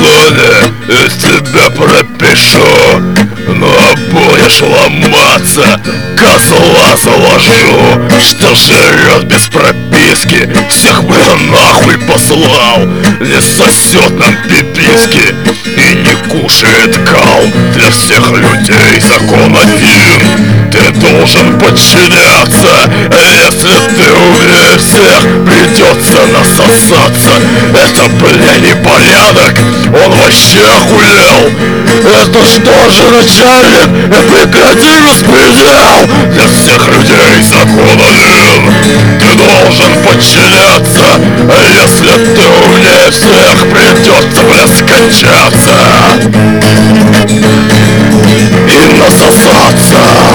законе из тебя пропишу, но будешь ломаться, козла заложу, что живет без прописки, всех бы нахуй послал, не сосет нам пиписки и не кушает кал. Для всех людей закон один, ты должен подчиняться. Если ты умнее всех, придется насосаться. Это, бля, не порядок, он вообще охуел. Это что же, начальник, прекрати распредел. Для всех людей закон один, ты должен подчиняться. Если ты умнее всех, придется, бля, скачаться и насосаться.